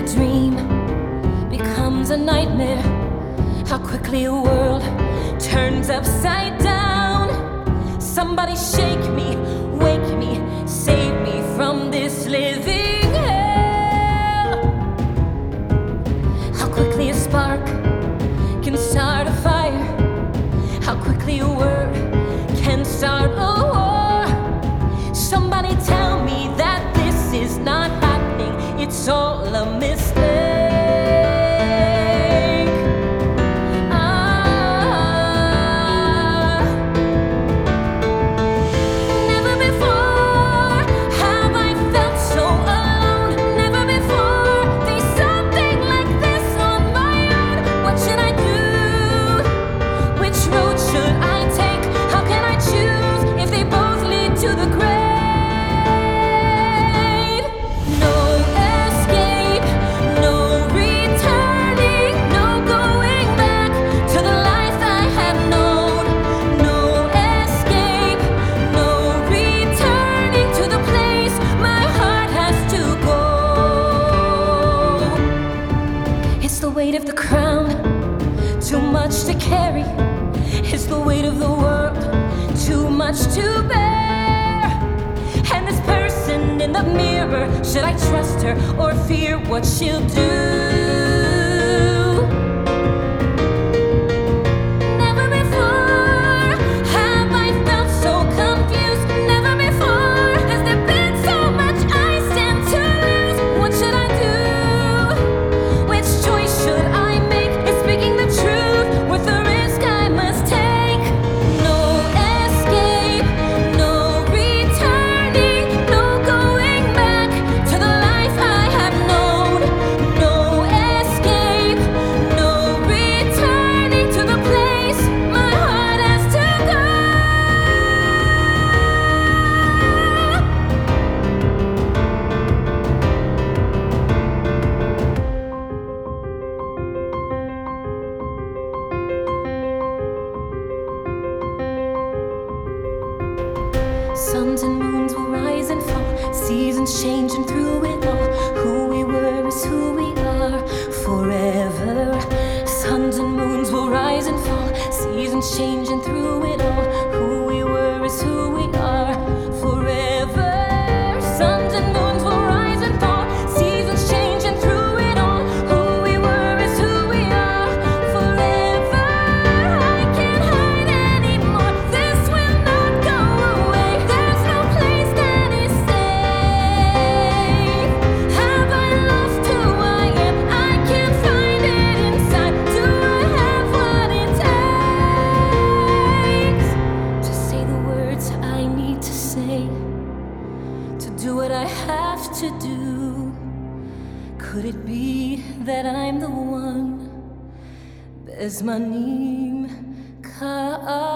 dream becomes a nightmare. How quickly a world turns upside down. Somebody shake me, wake me, save me from this living hell. How quickly a spark can start a fire. How quickly a word can start a war. Somebody tell me that this is not happening. It's all a mistake. Weight of the crown, too much to carry. Is the weight of the world too much to bear? And this person in the mirror, should I trust her or fear what she'll do? Suns and moons will rise and fall, seasons changing through it all. Who we were is who we are forever. Suns and moons will rise and fall, seasons changing through it all. Who we were is who we are forever. Suns and moons will rise and fall, seasons changing through it all. Who we were is who we are forever. I can't hide anymore, this will not go away. There's no place that is safe. Have I lost who I am? I can't find it inside. Do I have what it takes to say the words I need to say, to do what I have to do? Could it be that I'm the one? Bezmanim ka